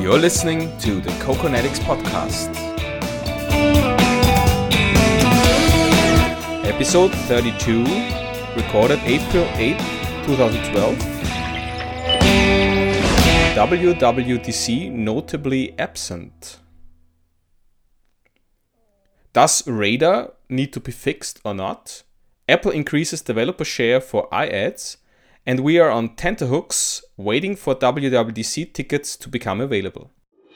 You're listening to the Coconetics podcast. Episode 32, recorded April 8, 2012. WWDC notably absent. Does Radar need to be fixed or not? Apple increases developer share for iAds, and we are on tenterhooks waiting for WWDC tickets to become available.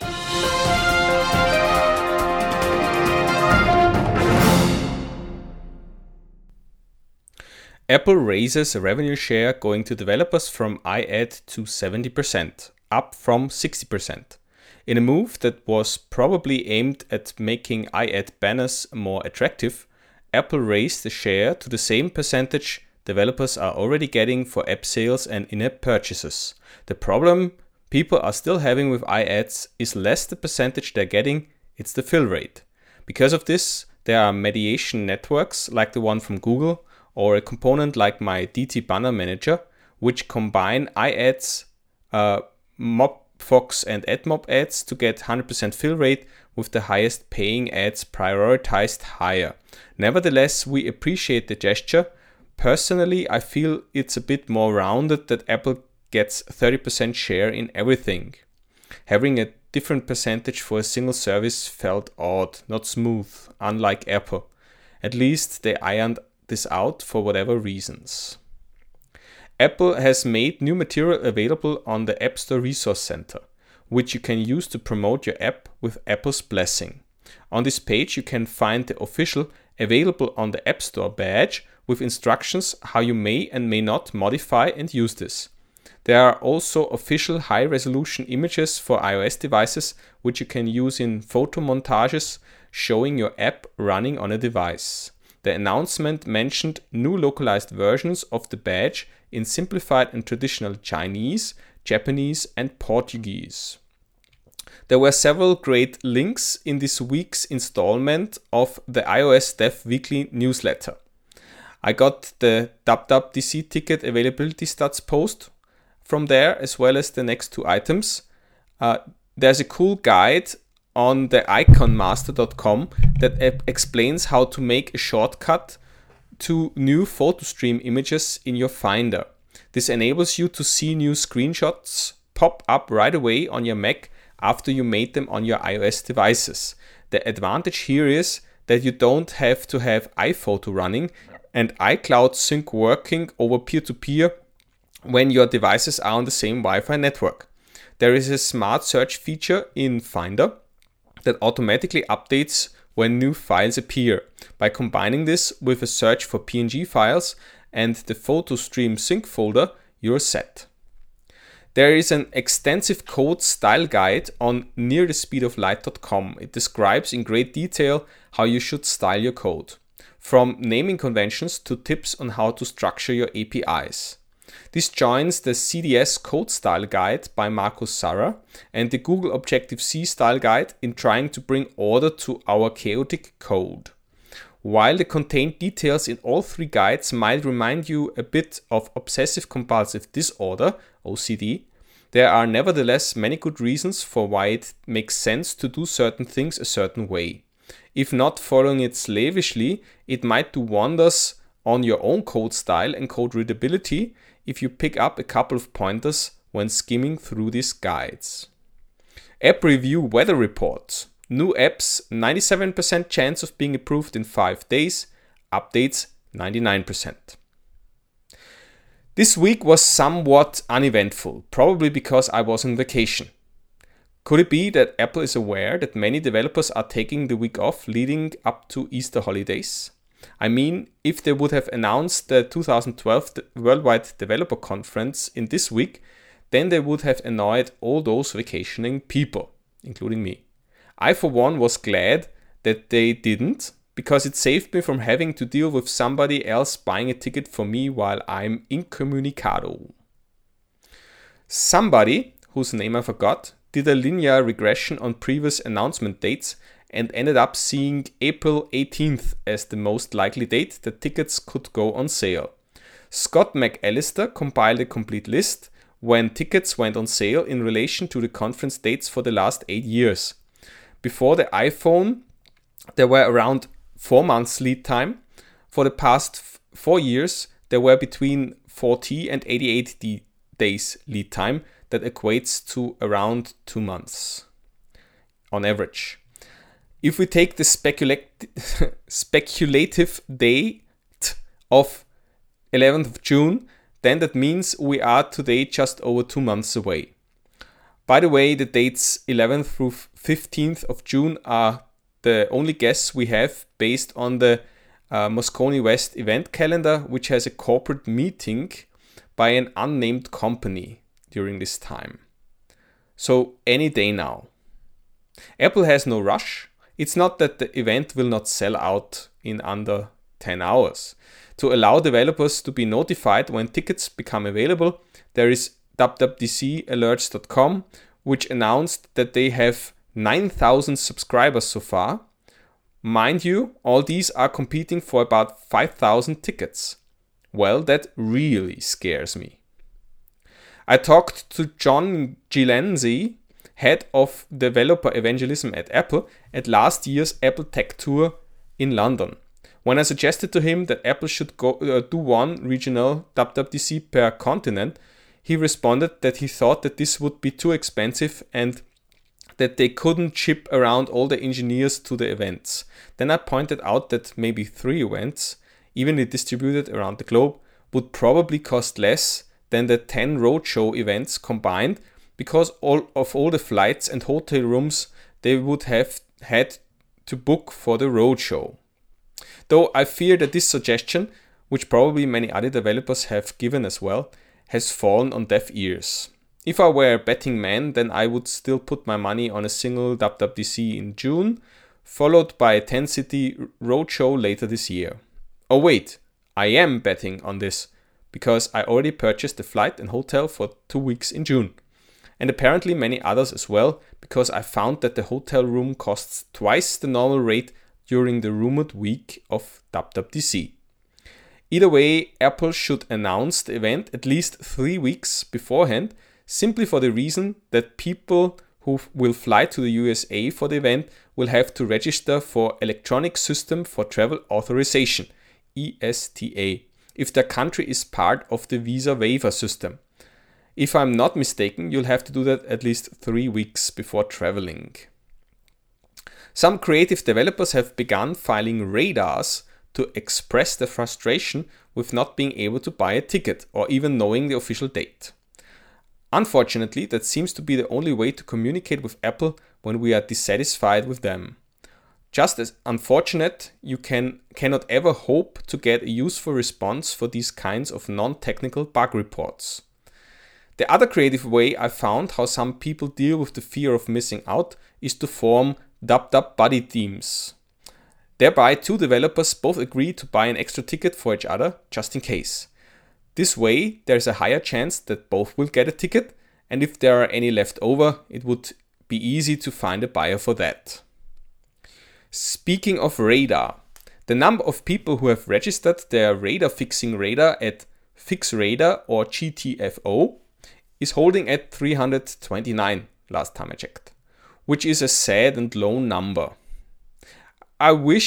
Apple raises revenue share going to developers from iAd to 70%, up from 60%. In a move that was probably aimed at making iAd banners more attractive, Apple raised the share to the same percentage developers are already getting for app sales and in-app purchases. The problem people are still having with iAds is less the percentage they're getting, it's the fill rate. Because of this, there are mediation networks like the one from Google or a component like my DT Banner Manager, which combine iAds, Mobfox and AdMob ads to get 100% fill rate with the highest paying ads prioritized higher. Nevertheless, we appreciate the gesture. Personally, I feel it's a bit more rounded that Apple gets 30% share in everything. Having a different percentage for a single service felt odd, not smooth, unlike Apple. At least they ironed this out for whatever reasons. Apple has made new material available on the App Store Resource Center, which you can use to promote your app with Apple's blessing. On this page you can find the official available on the App Store badge with instructions how you may and may not modify and use this. There are also official high-resolution images for iOS devices which you can use in photo montages showing your app running on a device. The announcement mentioned new localized versions of the badge in simplified and traditional Chinese, Japanese, and Portuguese. There were several great links in this week's installment of the iOS Dev Weekly newsletter. I got the WWDC ticket availability stats post from there, as well as the next two items. There's a cool guide on the iconmaster.com that explains how to make a shortcut to new photo stream images in your Finder. This enables you to see new screenshots pop up right away on your Mac after you made them on your iOS devices. The advantage here is that you don't have to have iPhoto running and iCloud sync working over peer-to-peer when your devices are on the same Wi-Fi network. There is a smart search feature in Finder that automatically updates when new files appear. By combining this with a search for PNG files and the photo stream sync folder, you're set. There is an extensive code style guide on nearthespeedoflight.com. It describes in great detail how you should style your code, from naming conventions to tips on how to structure your APIs. This joins the CDS Code Style Guide by Marcus Sarra and the Google Objective-C Style Guide in trying to bring order to our chaotic code. While the contained details in all three guides might remind you a bit of obsessive-compulsive disorder, OCD, there are nevertheless many good reasons for why it makes sense to do certain things a certain way. If not following it slavishly, it might do wonders on your own code style and code readability if you pick up a couple of pointers when skimming through these guides. App Review Weather Report. New apps, 97% chance of being approved in 5 days. Updates, 99%. This week was somewhat uneventful, probably because I was on vacation. Could it be that Apple is aware that many developers are taking the week off leading up to Easter holidays? I mean, if they would have announced the 2012 Worldwide Developer Conference in this week, then they would have annoyed all those vacationing people, including me. I, for one, was glad that they didn't, because it saved me from having to deal with somebody else buying a ticket for me while I'm incommunicado. Somebody, whose name I forgot, did a linear regression on previous announcement dates and ended up seeing April 18th as the most likely date that tickets could go on sale. Scott McAllister compiled a complete list when tickets went on sale in relation to the conference dates for the last 8 years. Before the iPhone, there were around 4 months lead time. For the past 4 years, there were between 40 and 88 days lead time. That equates to around 2 months on average. If we take the speculative date of 11th of June, then that means we are today just over 2 months away. By the way, the dates 11th through 15th of June are the only guess we have based on the Moscone West event calendar, which has a corporate meeting by an unnamed company during this time. So any day now. Apple has no rush. It's not that the event will not sell out in under 10 hours. To allow developers to be notified when tickets become available, there is wwdcalerts.com, which announced that they have 9,000 subscribers so far. Mind you, all these are competing for about 5,000 tickets. Well, that really scares me. I talked to John Gillenzy, head of developer evangelism at Apple, at last year's Apple Tech Tour in London. When I suggested to him that Apple should do one regional WWDC per continent, he responded that he thought that this would be too expensive and that they couldn't ship around all the engineers to the events. Then I pointed out that maybe 3 events, evenly distributed around the globe, would probably cost less than the 10 roadshow events combined, because all the flights and hotel rooms they would have had to book for the roadshow. Though I fear that this suggestion, which probably many other developers have given as well, has fallen on deaf ears. If I were a betting man, then I would still put my money on a single WWDC in June, followed by a 10-city roadshow later this year. Oh wait, I am betting on this, because I already purchased the flight and hotel for 2 weeks in June. And apparently many others as well, because I found that the hotel room costs twice the normal rate during the rumored week of WWDC. Either way, Apple should announce the event at least 3 weeks beforehand, simply for the reason that people who will fly to the USA for the event will have to register for Electronic System for Travel Authorization, ESTA, if their country is part of the visa waiver system. If I'm not mistaken, you'll have to do that at least 3 weeks before traveling. Some creative developers have begun filing radars to express their frustration with not being able to buy a ticket or even knowing the official date. Unfortunately, that seems to be the only way to communicate with Apple when we are dissatisfied with them. Just as unfortunate, you cannot ever hope to get a useful response for these kinds of non-technical bug reports. The other creative way I found how some people deal with the fear of missing out is to form DubDub buddy teams. Thereby, 2 developers both agree to buy an extra ticket for each other, just in case. This way, there's a higher chance that both will get a ticket, and if there are any left over, it would be easy to find a buyer for that. Speaking of radar, the number of people who have registered their radar fixing radar at FixRadar or GTFO is holding at 329 last time I checked, which is a sad and low number. I would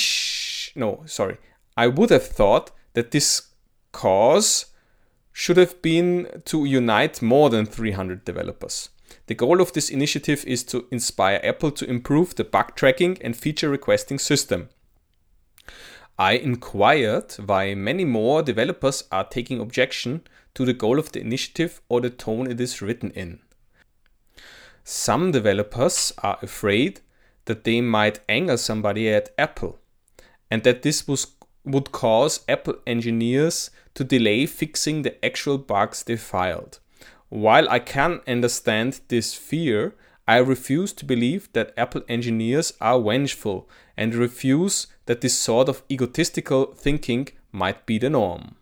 have thought that this cause should have been to unite more than 300 developers. The goal of this initiative is to inspire Apple to improve the bug tracking and feature requesting system. I inquired why many more developers are taking objection to the goal of the initiative or the tone it is written in. Some developers are afraid that they might anger somebody at Apple, and that this would cause Apple engineers to delay fixing the actual bugs they filed. While I can understand this fear, I refuse to believe that Apple engineers are vengeful and refuse that this sort of egotistical thinking might be the norm.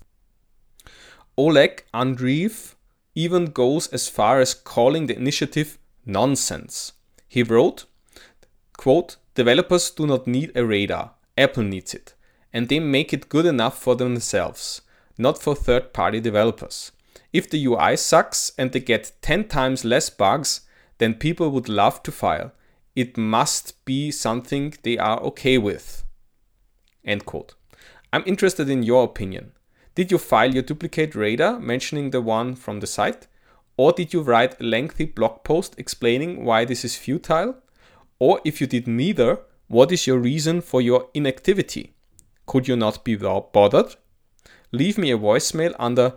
Oleg Andreev even goes as far as calling the initiative nonsense. He wrote, quote, "Developers do not need a radar, Apple needs it, and they make it good enough for themselves, not for third-party developers. If the UI sucks and they get 10 times less bugs, then people would love to file. It must be something they are okay with. End quote. I'm interested in your opinion. Did you file your duplicate radar mentioning the one from the site? Or did you write a lengthy blog post explaining why this is futile? Or if you did neither, what is your reason for your inactivity? Could you not be bothered? Leave me a voicemail under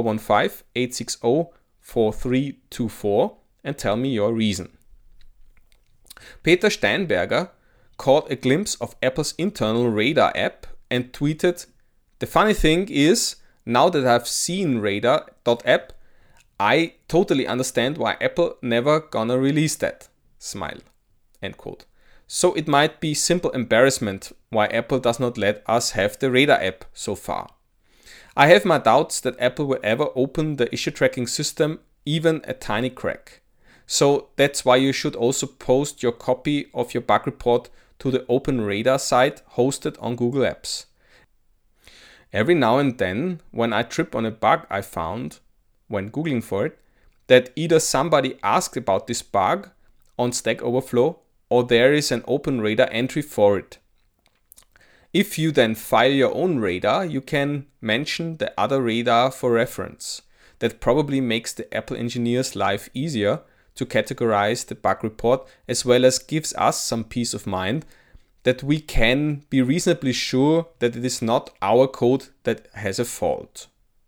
415-860-4324 and tell me your reason. Peter Steinberger caught a glimpse of Apple's internal radar app and tweeted, "The funny thing is, now that I've seen radar.app, I totally understand why Apple never gonna release that. Smile." End quote. So it might be simple embarrassment why Apple does not let us have the radar app so far. I have my doubts that Apple will ever open the issue tracking system even a tiny crack. So that's why you should also post your copy of your bug report to the Open Radar site hosted on Google Apps. Every now and then, when I trip on a bug I found when Googling for it, that either somebody asked about this bug on Stack Overflow or there is an Open Radar entry for it. If you then file your own radar, you can mention the other radar for reference. That probably makes the Apple engineers' life easier to categorize the bug report, as well as gives us some peace of mind that we can be reasonably sure that it is not our code that has a fault.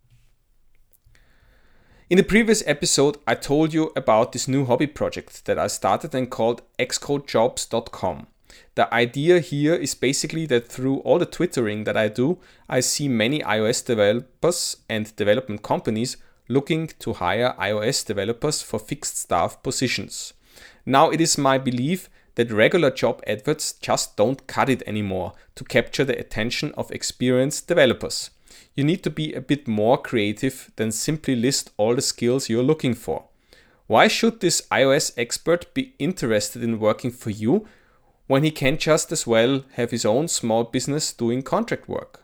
In the previous episode, I told you about this new hobby project that I started and called xcodejobs.com. The idea here is basically that through all the twittering that I do, I see many iOS developers and development companies looking to hire iOS developers for fixed staff positions. Now it is my belief that regular job adverts just don't cut it anymore to capture the attention of experienced developers. You need to be a bit more creative than simply list all the skills you're looking for. Why should this iOS expert be interested in working for you when he can just as well have his own small business doing contract work?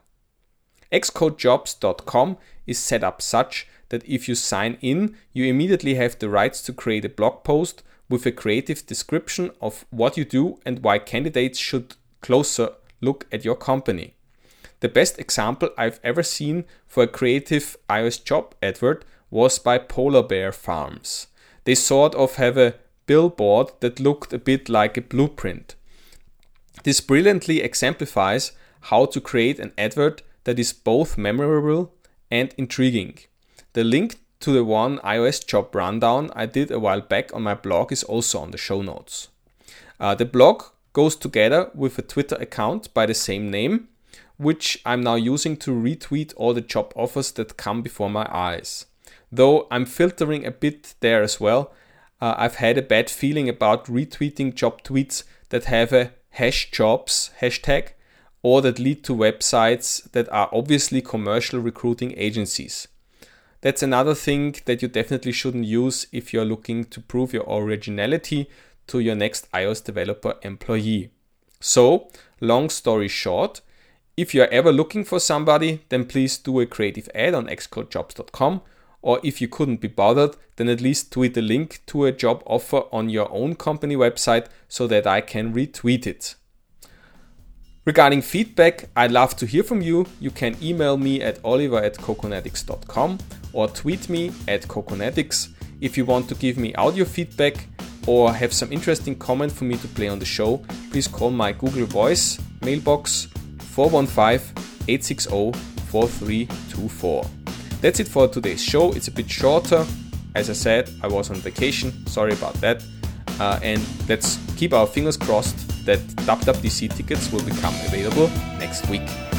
xcodejobs.com is set up such that if you sign in, you immediately have the rights to create a blog post with a creative description of what you do and why candidates should closer look at your company. The best example I've ever seen for a creative iOS job advert was by Polar Bear Farms. They sort of have a billboard that looked a bit like a blueprint. This brilliantly exemplifies how to create an advert that is both memorable and intriguing. The link to the one iOS job rundown I did a while back on my blog is also on the show notes. The blog goes together with a Twitter account by the same name, which I'm now using to retweet all the job offers that come before my eyes. Though I'm filtering a bit there as well, I've had a bad feeling about retweeting job tweets that have a #jobs hashtag or that lead to websites that are obviously commercial recruiting agencies. That's another thing that you definitely shouldn't use if you're looking to prove your originality to your next iOS developer employee. So, long story short, if you're ever looking for somebody, then please do a creative ad on xcodejobs.com, or if you couldn't be bothered, then at least tweet a link to a job offer on your own company website so that I can retweet it. Regarding feedback, I'd love to hear from you. You can email me at oliver@coconetics.com or tweet me at coconetics. If you want to give me audio feedback or have some interesting comment for me to play on the show, please call my Google Voice mailbox 415-860-4324. That's it for today's show. It's a bit shorter. As I said, I was on vacation. Sorry about that. And let's keep our fingers crossed that WWDC tickets will become available next week.